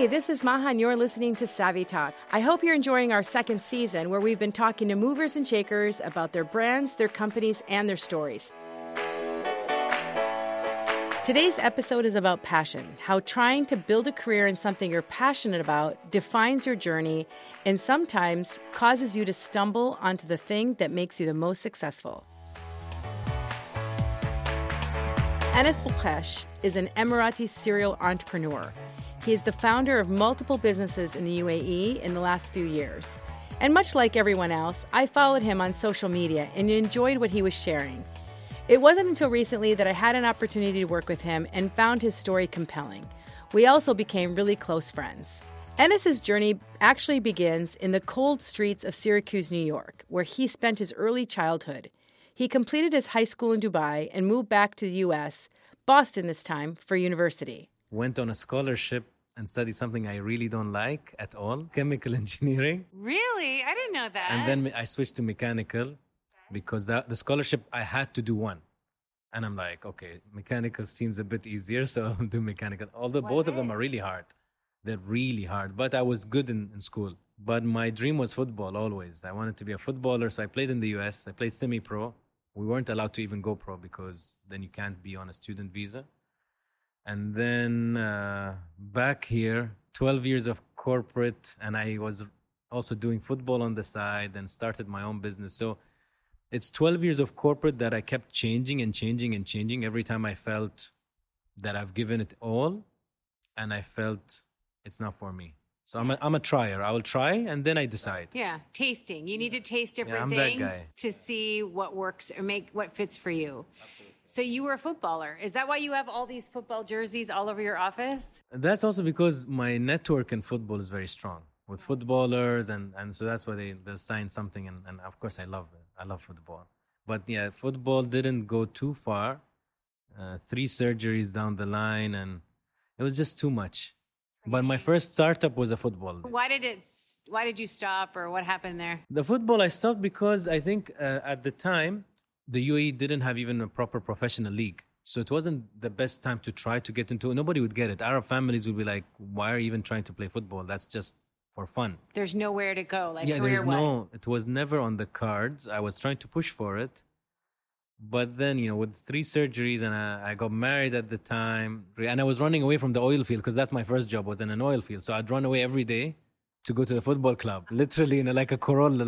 Hi, this is Maha, and you're listening to Savvy Talk. I hope you're enjoying our second season where we've been talking to movers and shakers about their brands, their companies, and their stories. Today's episode is about passion, how trying to build a career in something you're passionate about defines your journey and sometimes causes you to stumble onto the thing that makes you the most successful. Anas Bouchesh is an Emirati serial entrepreneur. He is the founder of multiple businesses in the UAE in the last few years. And much like everyone else, I followed him on social media and enjoyed what he was sharing. It wasn't until recently that I had an opportunity to work with him and found his story compelling. We also became really close friends. Anas's journey actually begins in the cold streets of Syracuse, New York, where he spent his early childhood. He completed his high school in Dubai and moved back to the U.S., Boston this time, for university. Went on a scholarship and studied something I really don't like at all, chemical engineering. Really? I didn't know that. And then I switched to mechanical because the scholarship, I had to do one. And I'm like, okay, mechanical seems a bit easier, so I'll do mechanical. Although both of them are really hard. They're really hard. But I was good in school. But my dream was football always. I wanted to be a footballer, so I played in the US. I played semi-pro. We weren't allowed to even go pro because then you can't be on a student visa. And then back here, 12 years of corporate, and I was also doing football on the side and started my own business. So it's 12 years of corporate that I kept changing and changing and changing every time I felt that I've given it all and I felt it's not for me. So I'm a trier. I will try and then I decide. Yeah, tasting. You need to taste different things to see what works or make what fits for you. Absolutely. So you were a footballer. Is that why you have all these football jerseys all over your office? That's also because my network in football is very strong with footballers. And so that's why they sign something. And of course, I love it. I love football. But yeah, football didn't go too far. 3 surgeries down the line. And it was just too much. But my first startup was a football. Why did you stop or what happened there? The football I stopped because I think at the time, the UAE didn't have even a proper professional league. So it wasn't the best time to try to get into it. Nobody would get it. Arab families would be like, why are you even trying to play football? That's just for fun. There's nowhere to go, career-wise. It was never on the cards. I was trying to push for it. But then, with 3 surgeries and I got married at the time. And I was running away from the oil field because that's my first job, was in an oil field. So I'd run away every day to go to the football club. Literally in like a Corolla,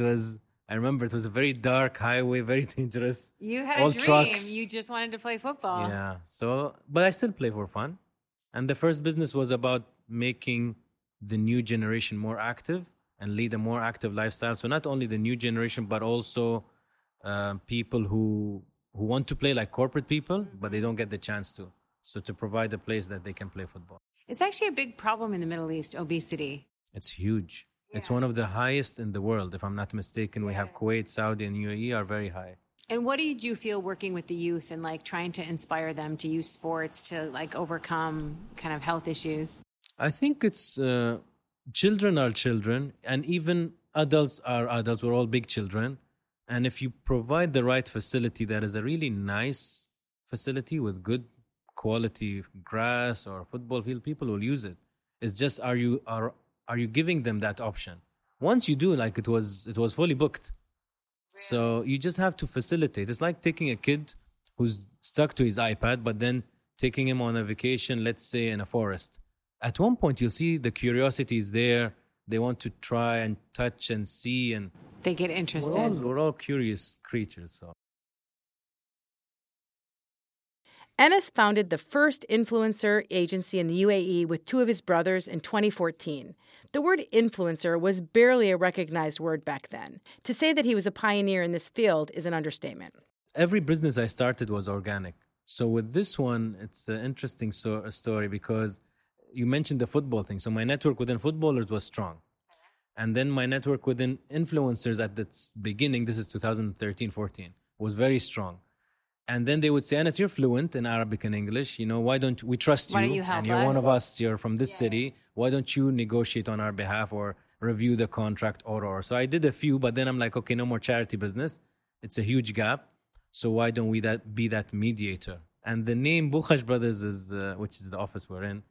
I remember it was a very dark highway, very dangerous. You had all a dream. Trucks. You just wanted to play football. Yeah. But I still play for fun. And the first business was about making the new generation more active and lead a more active lifestyle. So not only the new generation, but also people who want to play like corporate people, but they don't get the chance to. So to provide a place that they can play football. It's actually a big problem in the Middle East, obesity. It's huge. It's one of the highest in the world, if I'm not mistaken. We have Kuwait, Saudi, and UAE are very high. And what did you feel working with the youth and trying to inspire them to use sports to overcome kind of health issues? I think it's children are children, and even adults are adults. We're all big children. And if you provide the right facility that is a really nice facility with good quality grass or football field, people will use it. It's just are you giving them that option? Once you do, it was fully booked. So you just have to facilitate. It's like taking a kid who's stuck to his iPad, but then taking him on a vacation, let's say in a forest. At one point, you'll see the curiosity is there. They want to try and touch and see, and they get interested. We're all curious creatures. So. Anas founded the first influencer agency in the UAE with 2 of his brothers in 2014. The word influencer was barely a recognized word back then. To say that he was a pioneer in this field is an understatement. Every business I started was organic. So with this one, it's an interesting story because you mentioned the football thing. So my network within footballers was strong. And then my network within influencers at the beginning, this is 2013-14, was very strong. And then they would say, Anas, you're fluent in Arabic and English. Why don't we trust you? And you're one of us. You're from this city. Why don't you negotiate on our behalf or review the contract or? So I did a few, but then I'm like, okay, no more charity business. It's a huge gap. So why don't we be that mediator? And the name Bouchesh Brothers is, which is the office we're in,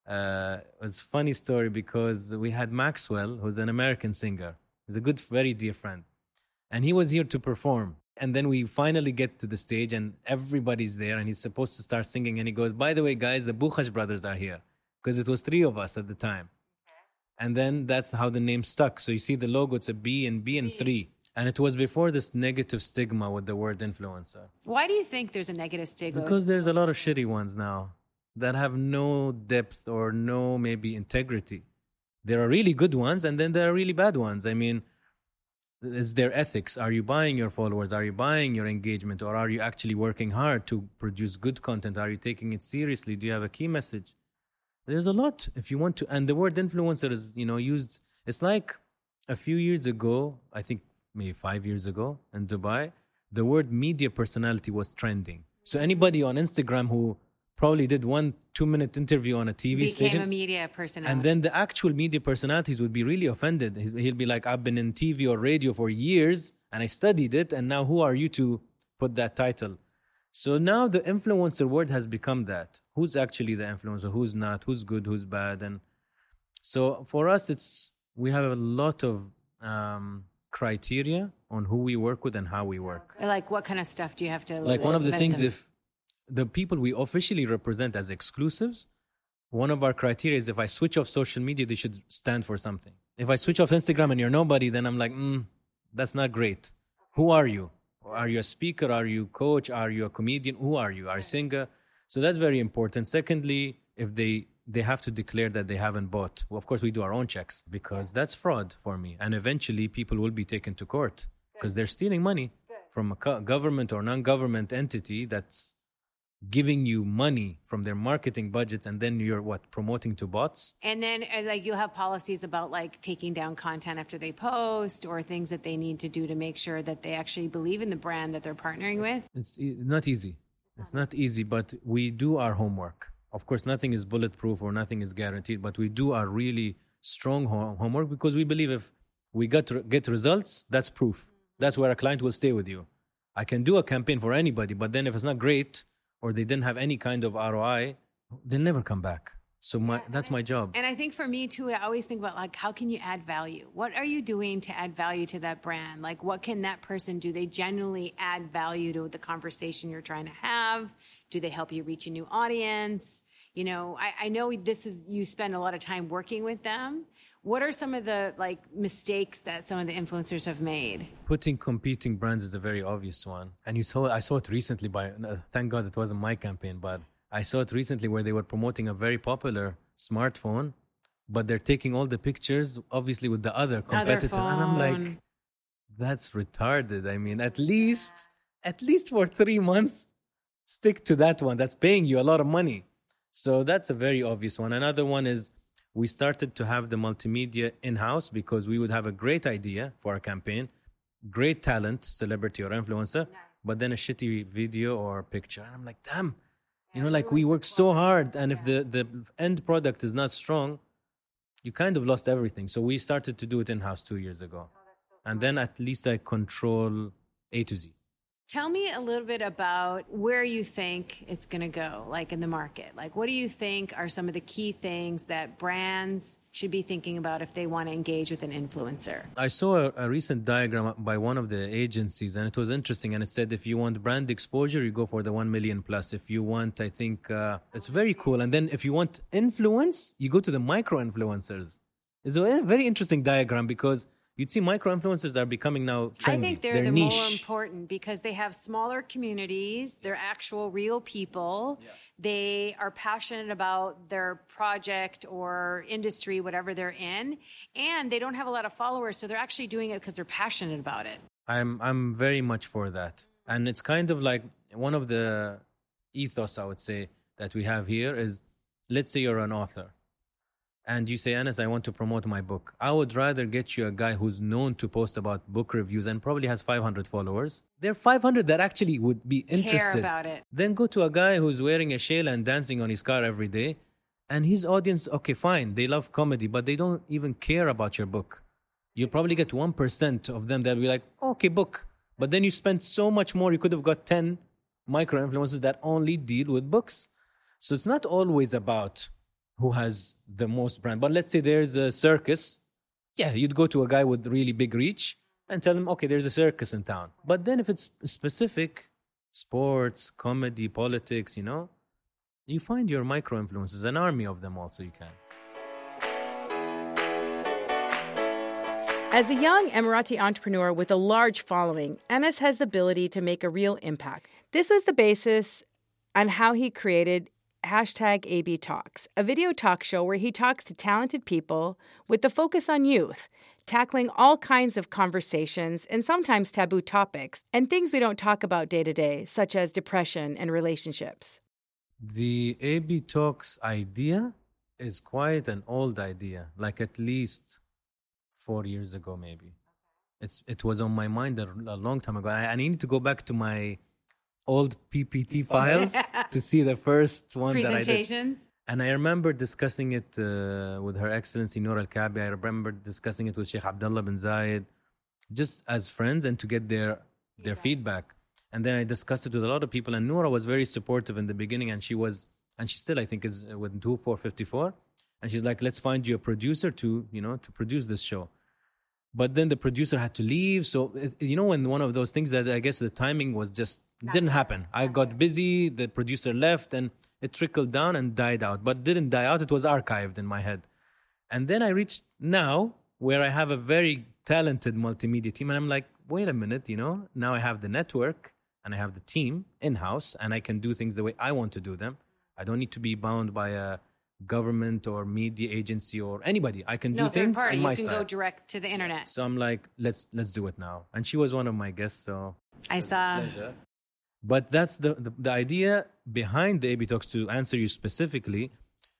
It's a funny story because we had Maxwell, who's an American singer. He's a good, very dear friend. And he was here to perform. And then we finally get to the stage and everybody's there and he's supposed to start singing. And he goes, by the way, guys, the Bukhash brothers are here. Because it was 3 of us at the time. And then that's how the name stuck. So you see the logo, it's a B and 3. And it was before this negative stigma with the word influencer. Why do you think there's a negative stigma? Because there's a lot of shitty ones now that have no depth or no maybe integrity. There are really good ones and then there are really bad ones. I mean, is there ethics? Are you buying your followers? Are you buying your engagement? Or are you actually working hard to produce good content? Are you taking it seriously? Do you have a key message? There's a lot if you want to. And the word influencer is, used. It's like a few years ago, I think maybe 5 years ago in Dubai, the word media personality was trending. So anybody on Instagram who probably did 1-2 minute interview on a TV station. Became a media personality. And then the actual media personalities would be really offended. He'll be like, I've been in TV or radio for years and I studied it. And now who are you to put that title? So now the influencer word has become that. Who's actually the influencer? Who's not? Who's good? Who's bad? And so for us, we have a lot of criteria on who we work with and how we work. Like what kind of stuff do you have to... Like one of the things, if the people we officially represent as exclusives, one of our criteria is if I switch off social media, they should stand for something. If I switch off Instagram and you're nobody, then I'm like, that's not great. Who are you? Are you a speaker? Are you a coach? Are you a comedian? Who are you? Are you a singer? So that's very important. Secondly, if they have to declare that they haven't bought. Well, of course, we do our own checks because that's fraud for me. And eventually people will be taken to court because they're stealing money from a government or non-government entity that's giving you money from their marketing budgets, and then you're promoting to bots. And then you'll have policies about taking down content after they post or things that they need to do to make sure that they actually believe in the brand that they're partnering with. It's not easy. It's not easy, but we do our homework. Of course, nothing is bulletproof or nothing is guaranteed, but we do our really strong homework because we believe if we get results, that's proof. That's where a client will stay with you. I can do a campaign for anybody, but then if it's not great, or they didn't have any kind of ROI, they'll never come back. So that's my job. And I think for me too, I always think about how can you add value? What are you doing to add value to that brand? What can that person do? They genuinely add value to the conversation you're trying to have. Do they help you reach a new audience? I know you spend a lot of time working with them. What are some of the mistakes that some of the influencers have made? Putting competing brands is a very obvious one. And I saw it recently thank God it wasn't my campaign, but I saw it recently where they were promoting a very popular smartphone, but they're taking all the pictures, obviously with the other competitor. And I'm like, that's retarded. I mean, at least for 3 months, stick to that one. That's paying you a lot of money. So that's a very obvious one. Another one is, we started to have the multimedia in-house because we would have a great idea for a campaign, great talent, celebrity or influencer, but then a shitty video or picture. And I'm like, damn, we work so hard. And if the end product is not strong, you kind of lost everything. So we started to do it in-house 2 years ago. And then at least I control A to Z. Tell me a little bit about where you think it's going to go, in the market. What do you think are some of the key things that brands should be thinking about if they want to engage with an influencer? I saw a recent diagram by one of the agencies, and it was interesting. And it said, if you want brand exposure, you go for the 1 million plus. If you want, I think, it's very cool. And then if you want influence, you go to the micro-influencers. It's a very interesting diagram because you'd see micro-influencers are becoming now trendy. I think they're the niche. More important because they have smaller communities. They're actual real people. Yeah. They are passionate about their project or industry, whatever they're in. And they don't have a lot of followers, so they're actually doing it because they're passionate about it. I'm very much for that. And it's kind of like one of the ethos, I would say, that we have here is, let's say you're an author. And you say, Anas, I want to promote my book. I would rather get you a guy who's known to post about book reviews and probably has 500 followers. There are 500 that actually would be interested. Care about it. Then go to a guy who's wearing a shayla and dancing on his car every day. And his audience, okay, fine, they love comedy, but they don't even care about your book. You'll probably get 1% of them that'll be like, okay, book. But then you spend so much more, you could have got 10 micro-influencers that only deal with books. So it's not always about who has the most brand. But let's say there's a circus. Yeah, you'd go to a guy with really big reach and tell him, okay, there's a circus in town. But then if it's specific, sports, comedy, politics, you find your micro-influencers, an army of them also you can. As a young Emirati entrepreneur with a large following, Anas has the ability to make a real impact. This was the basis on how he created #AB Talks, a video talk show where he talks to talented people with the focus on youth, tackling all kinds of conversations and sometimes taboo topics and things we don't talk about day to day, such as depression and relationships. The AB Talks idea is quite an old idea, like at least 4 years ago, maybe. It was on my mind a long time ago. I need to go back to my old PPT files to see the first one that I did. And I remember discussing it with Her Excellency Noor Al-Kaabi. I remember discussing it with Sheikh Abdullah bin Zayed, just as friends and to get their feedback. And then I discussed it with a lot of people. And Noora was very supportive in the beginning. And she still, I think, is with 2454. And she's like, let's find you a producer to produce this show. But then the producer had to leave. So, when one of those things that I guess the timing was just didn't happen. I got busy, the producer left, and it trickled down and died out. But didn't die out, it was archived in my head. And then I reached now where I have a very talented multimedia team. And I'm like, wait a minute, now I have the network and I have the team in-house and I can do things the way I want to do them. I don't need to be bound by a government or media agency or anybody. I can do things on my side. You can go direct to the internet. So I'm like, let's do it now. And she was one of my guests, so I saw. Pleasure. But that's the idea behind the AB Talks, to answer you specifically,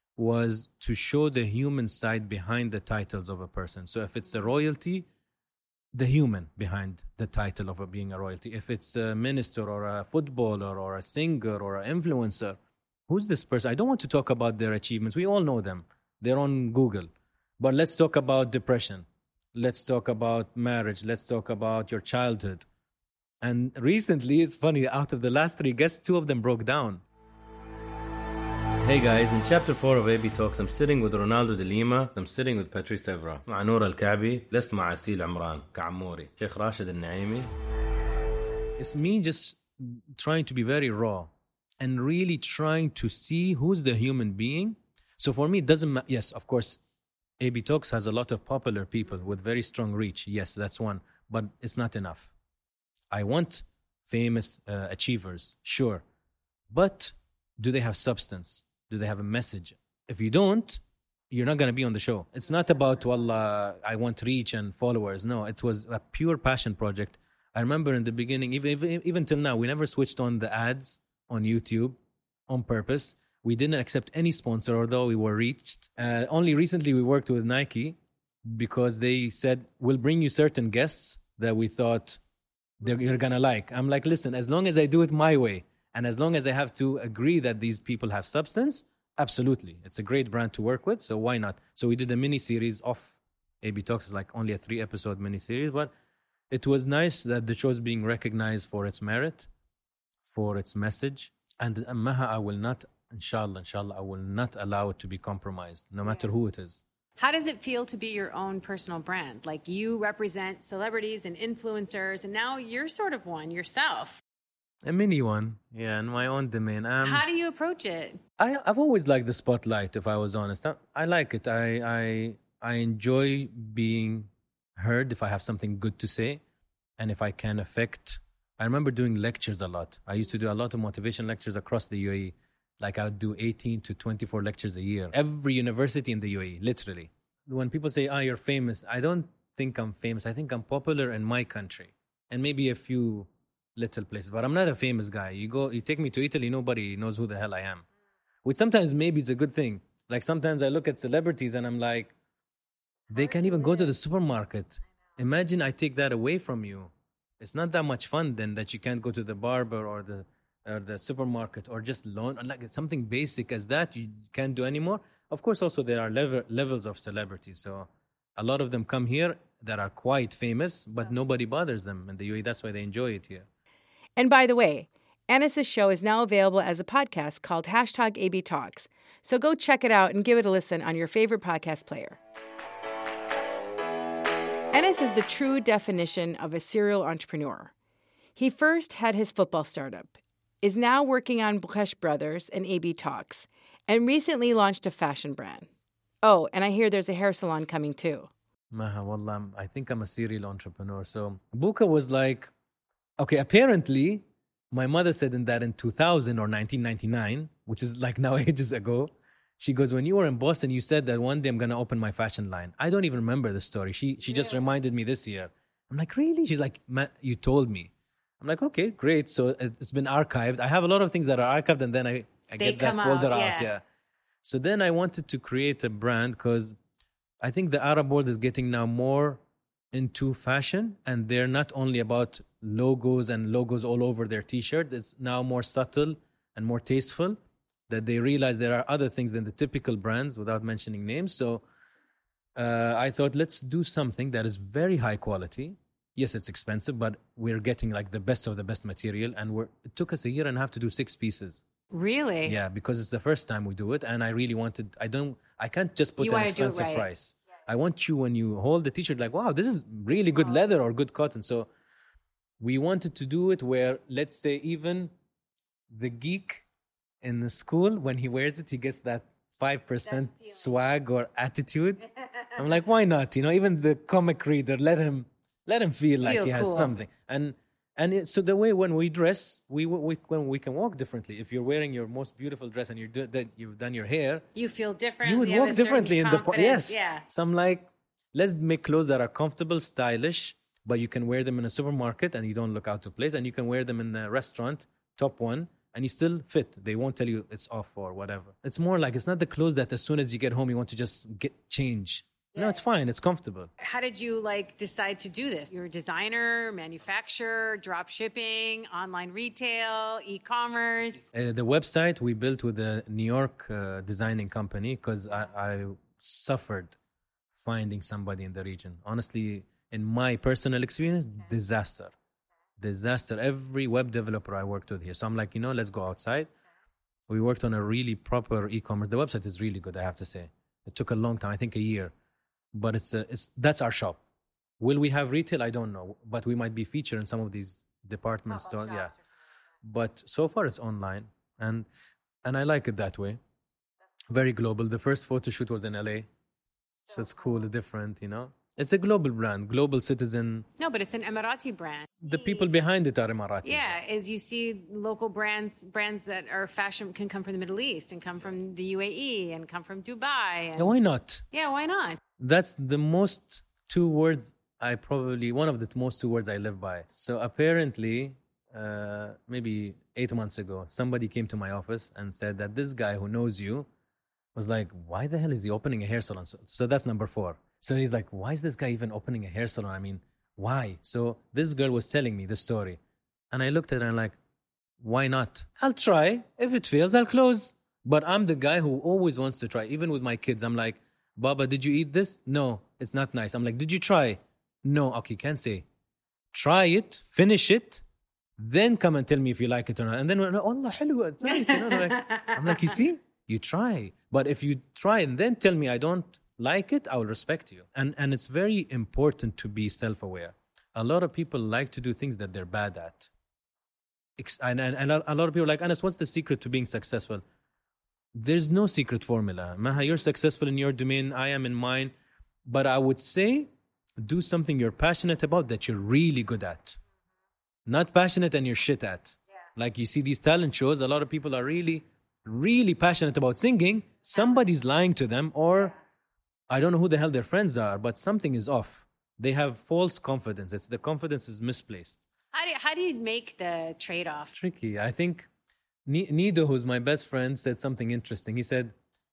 was to show the human side behind the titles of a person. So if it's a royalty, the human behind the title of being a royalty. If it's a minister or a footballer or a singer or an influencer, who's this person? I don't want to talk about their achievements. We all know them. They're on Google. But let's talk about depression. Let's talk about marriage. Let's talk about your childhood. And recently, it's funny, out of the last 3 guests, 2 of them broke down. Hey guys, in chapter 4 of AB Talks, I'm sitting with Ronaldo de Lima. I'm sitting with Patrice Evra. مع نور الكعبي. لست مع أسيل عمران كعموري. شيخ راشد النعيمي. It's me just trying to be very raw and really trying to see who's the human being. So for me, it doesn't matter. Yes, of course, AB Talks has a lot of popular people with very strong reach. Yes, that's one. But it's not enough. I want famous achievers, sure. But do they have substance? Do they have a message? If you don't, you're not going to be on the show. It's not about, wallah, I want reach and followers. No, it was a pure passion project. I remember in the beginning, even till now, we never switched on the ads on YouTube on purpose. We didn't accept any sponsor, although we were reached. Only recently we worked with Nike because they said, we'll bring you certain guests that we thought you're going to like. I'm like, listen, as long as I do it my way and as long as I have to agree that these people have substance, absolutely. It's a great brand to work with, so why not? So we did a mini-series of AB Talks. It's like only a 3-episode mini-series, but it was nice that the show is being recognized for its merit, for its message. And Maha, I will not, inshallah, I will not allow it to be compromised, no matter who it is. How does it feel to be your own personal brand? Like you represent celebrities and influencers, and now you're sort of one yourself. A mini one, yeah, in my own domain. How do you approach it? I've always liked the spotlight, if I was honest. I like it. I enjoy being heard if I have something good to say and if I can affect. I remember doing lectures a lot. I used to do a lot of motivation lectures across the UAE. Like I would do 18 to 24 lectures a year. Every university in the UAE, literally. When people say, you're famous, I don't think I'm famous. I think I'm popular in my country and maybe a few little places. But I'm not a famous guy. You take me to Italy, nobody knows who the hell I am. Which sometimes maybe is a good thing. Like sometimes I look at celebrities and I'm like, they can't even go to the supermarket. Imagine I take that away from you. It's not that much fun then that you can't go to the barber or the supermarket or just loan, like something basic as that you can't do anymore. Of course, also there are levels of celebrities. So a lot of them come here that are quite famous, but nobody bothers them in the UAE. That's why they enjoy it here. And by the way, Anis's show is now available as a podcast called #AB Talks. So go check it out and give it a listen on your favorite podcast player. Anis is the true definition of a serial entrepreneur. He first had his football startup, is now working on Bouchesh Brothers and AB Talks, and recently launched a fashion brand. Oh, and I hear there's a hair salon coming too. Maha, wallah, I think I'm a serial entrepreneur. So Buka was like, okay, apparently my mother said in 2000 or 1999, which is like now ages ago, she goes, when you were in Boston, you said that one day I'm going to open my fashion line. I don't even remember the story. She just reminded me this year. I'm like, really? She's like, you told me. I'm like, okay, great. So it's been archived. I have a lot of things that are archived and then I get that folder out. Yeah. So then I wanted to create a brand because I think the Arab world is getting now more into fashion, and they're not only about logos and logos all over their t-shirt. It's now more subtle and more tasteful, that they realize there are other things than the typical brands without mentioning names. So I thought, let's do something that is very high quality. Yes, it's expensive, but we're getting like the best of the best material. And it took us a year and a half to do 6 pieces. Really? Yeah, because it's the first time we do it. And I really wanted, I can't just put an expensive price. I want you, when you hold the t-shirt, like, wow, this is really good leather or good cotton. So we wanted to do it where, let's say, even the geek in the school, when he wears it, he gets that 5% swag or attitude. I'm like, why not? Even the comic reader, let him feel like he has something. So the way when we dress, we can walk differently. If you're wearing your most beautiful dress and you've done your hair, you feel different. You would walk differently in the yes. Yeah. So I'm like, let's make clothes that are comfortable, stylish, but you can wear them in a supermarket and you don't look out of place, and you can wear them in a restaurant, top one, and you still fit. They won't tell you it's off or whatever. It's more like, it's not the clothes that as soon as you get home you want to just change. No, it's fine. It's comfortable. How did you decide to do this? You're a designer, manufacturer, drop shipping, online retail, e-commerce. The website we built with a New York designing company because I suffered finding somebody in the region. Honestly, in my personal experience, disaster. Every web developer I worked with here. So I'm like, let's go outside. We worked on a really proper e-commerce. The website is really good, I have to say. It took a long time, I think a year. But that's our shop. Will we have retail? I don't know. But we might be featured in some of these department stores. Yeah. But so far it's online. And I like it that way. Very global. The first photo shoot was in LA. So it's cool, different, It's a global brand, global citizen. No, but it's an Emirati brand. The people behind it are Emirati. Yeah, as you see local brands that are fashion can come from the Middle East and come from the UAE and come from Dubai. Yeah, why not? Yeah, why not? That's the most 2 words one of the most 2 words I live by. So apparently, maybe 8 months ago, somebody came to my office and said that this guy who knows you was like, why the hell is he opening a hair salon? So that's number 4. So he's like, why is this guy even opening a hair salon? I mean, why? So this girl was telling me the story. And I looked at her and I'm like, why not? I'll try. If it fails, I'll close. But I'm the guy who always wants to try. Even with my kids, I'm like, Baba, did you eat this? No, it's not nice. I'm like, did you try? No. Okay, can't say. Try it, finish it, then come and tell me if you like it or not. And then, Allah, halwa, it's nice. I'm like, you see? You try. But if you try and then tell me I don't like it, I will respect you. And it's very important to be self-aware. A lot of people like to do things that they're bad at. And a lot of people are like, Anas, what's the secret to being successful? There's no secret formula. Maha, you're successful in your domain, I am in mine. But I would say, do something you're passionate about that you're really good at. Not passionate and you're shit at. Yeah. Like you see these talent shows, a lot of people are really, really passionate about singing. Somebody's lying to them, or I don't know who the hell their friends are, but something is off. They have false confidence. The confidence is misplaced. How do you make the trade-off? It's tricky. I think Nido, who's my best friend, said something interesting. He said,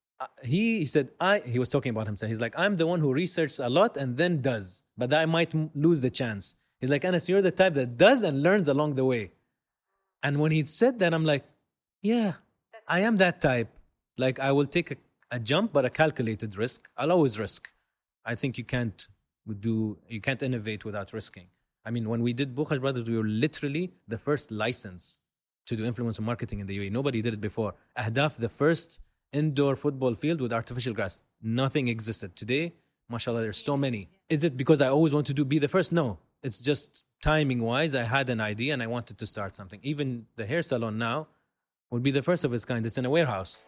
he was talking about himself. He's like, I'm the one who researches a lot and then does, but I might lose the chance. He's like, Anas, you're the type that does and learns along the way. And when he said that, I'm like, yeah, I am that type. Like, I will take a jump, but a calculated risk. I'll always risk. I think you can't innovate without risking. I mean, when we did Bouchesh Brothers, we were literally the first license to do influencer marketing in the UAE. Nobody did it before. Ahdaf, the first indoor football field with artificial grass. Nothing existed. Today, mashallah, there's so many. Is it because I always want to be the first? No. It's just timing-wise, I had an idea and I wanted to start something. Even the hair salon now will be the first of its kind. It's in a warehouse.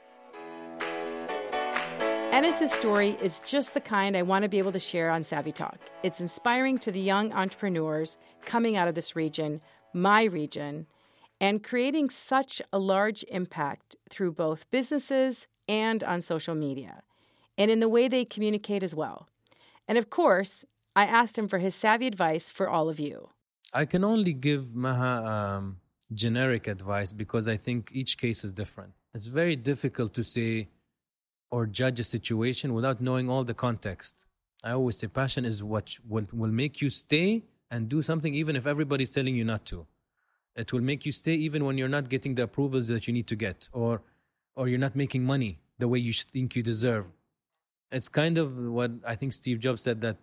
Enes's story is just the kind I want to be able to share on Savvy Talk. It's inspiring to the young entrepreneurs coming out of this region, my region, and creating such a large impact through both businesses and on social media, and in the way they communicate as well. And of course, I asked him for his savvy advice for all of you. I can only give Maha generic advice because I think each case is different. It's very difficult to say or judge a situation without knowing all the context. I always say passion is what will make you stay and do something even if everybody's telling you not to. It will make you stay even when you're not getting the approvals that you need to get, or you're not making money the way you think you deserve. It's kind of what I think Steve Jobs said, that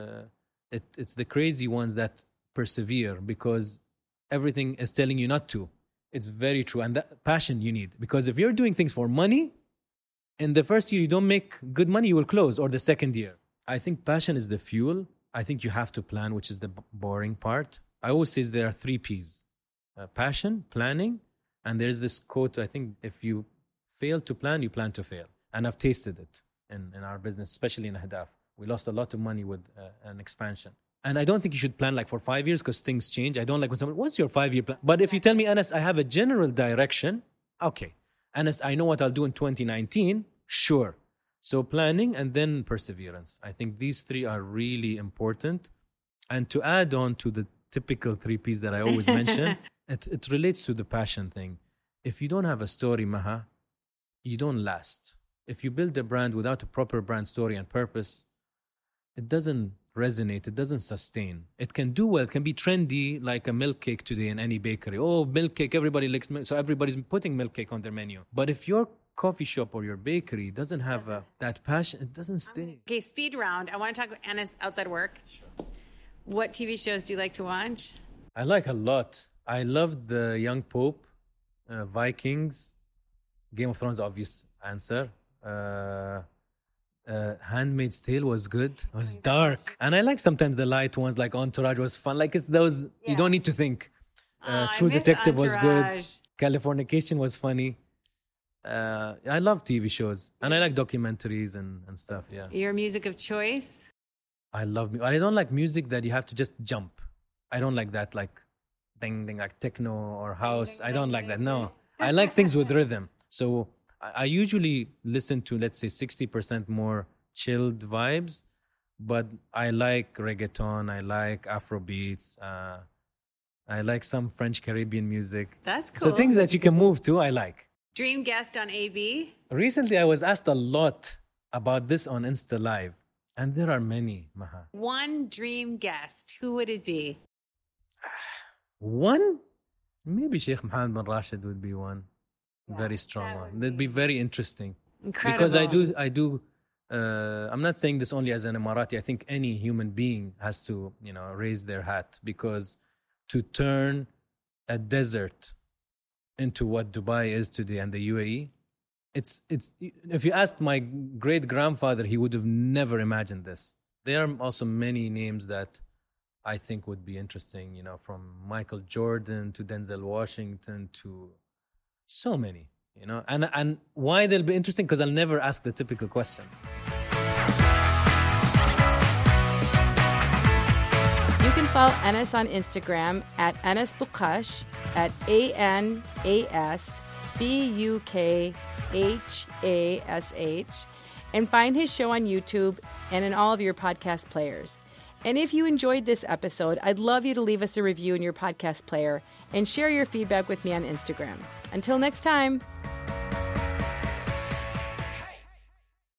it's the crazy ones that persevere because everything is telling you not to. It's very true. And that passion you need. Because if you're doing things for money, in the first year you don't make good money, you will close, or the second year. I think passion is the fuel. I think you have to plan, which is the boring part. I always say there are 3 P's. Passion, planning, and there's this quote, I think, if you fail to plan, you plan to fail. And I've tasted it in our business, especially in Ahdaf. We lost a lot of money with an expansion. And I don't think you should plan like for 5 years because things change. I don't like when someone, what's your 5-year plan? But if you tell me, Anas, I have a general direction, okay. Anas, I know what I'll do in 2019, sure. So planning and then perseverance. I think these 3 are really important. And to add on to the typical 3 P's that I always mention, it relates to the passion thing. If you don't have a story, Maha, you don't last. If you build a brand without a proper brand story and purpose, it doesn't resonate, it doesn't sustain. It can do well, it can be trendy like a milk cake today in any bakery. Oh, milk cake, everybody likes milk, so everybody's putting milk cake on their menu. But if your coffee shop or your bakery doesn't have that passion, it doesn't stay. Okay, speed round. I want to talk about Anas outside work. Sure. What TV shows do you like to watch? I like a lot. I loved The Young Pope, Vikings, Game of Thrones, obvious answer. Handmaid's Tale was good. It was dark. And I like sometimes the light ones, like Entourage was fun. Like it's those, you don't need to think. True Detective was good. Californication was funny. I love TV shows. And I like documentaries and stuff, yeah. Your music of choice? I don't like music that you have to just jump. I don't like that, like ding, ding, like techno or house. I don't like that, no. I like things with rhythm. So I usually listen to, let's say, 60% more chilled vibes, but I like reggaeton, I like Afrobeats, I like some French Caribbean music. That's cool. So things that you can move to, I like. Dream guest on AB? Recently, I was asked a lot about this on Insta Live, and there are many, Maha. One dream guest, who would it be? One? Maybe Sheikh Mohammed bin Rashid would be one. Very strong one. That'd be very interesting. Incredible. Because I do. I'm not saying this only as an Emirati. I think any human being has to, raise their hat, because to turn a desert into what Dubai is today and the UAE, it's. If you asked my great grandfather, he would have never imagined this. There are also many names that I think would be interesting. From Michael Jordan to Denzel Washington to so many, and why they'll be interesting, because I'll never ask the typical questions. You can follow Anas on Instagram at Anas Bukhash, at ANASBUKHASH, and find his show on YouTube and in all of your podcast players. And if you enjoyed this episode, I'd love you to leave us a review in your podcast player and share your feedback with me on Instagram. Until next time.